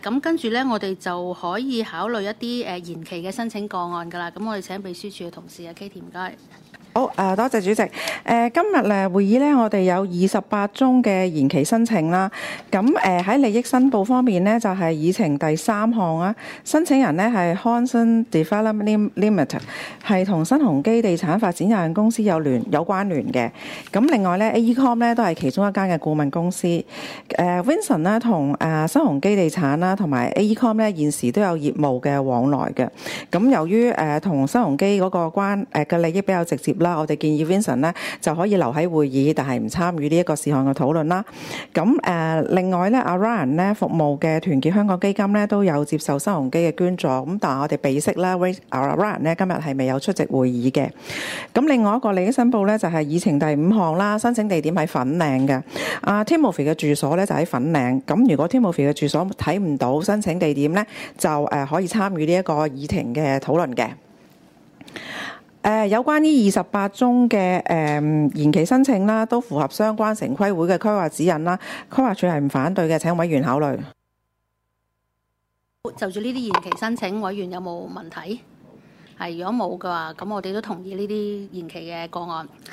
咁跟住呢，我哋就可以考慮一啲延期嘅申請個案㗎啦。咁我哋請秘書處嘅同事Katie，唔該。 好，多謝主席。今日會議呢，我哋有28宗嘅延期申請啦。咁喺利益申報方面呢，就係議程第3項啦。申請人呢係 Hanson Development Limited， 係同新鴻基地產發展有限公司有關聯嘅。咁另外呢 AECOM 呢都係其中一間嘅顧問公司。Vincent 呢同新鴻基地產啦，同埋 AECOM 呢現時都有業務嘅往來嘅。咁由於同新鴻基嗰個嘅利益比較直接啦，我哋建議 Vincent 呢就可以留喺會議，但係唔參與呢一個事項嘅討論啦。咁另外咧，阿 Ryan 呢服務嘅團結香港基金呢都有接受新鴻基嘅捐助，咁但係我哋備悉啦 Ryan 呢今日係未有出席會議嘅。咁另外一個利益申報呢，就係議程第5項啦，申請地點喺粉嶺嘅。Timothy 嘅住所呢就喺粉嶺，咁如果 Timothy 嘅住所睇唔到申請地點呢，就可以參與呢一個議程嘅討論嘅。有關於28宗嘅延期申請啦，都符合相關城規會嘅規劃指引啦，規劃署係唔反對嘅，請委員考慮。 就住呢啲延期申請，委員有冇問題？係，如果冇嘅話，咁我哋都同意呢啲延期嘅個案。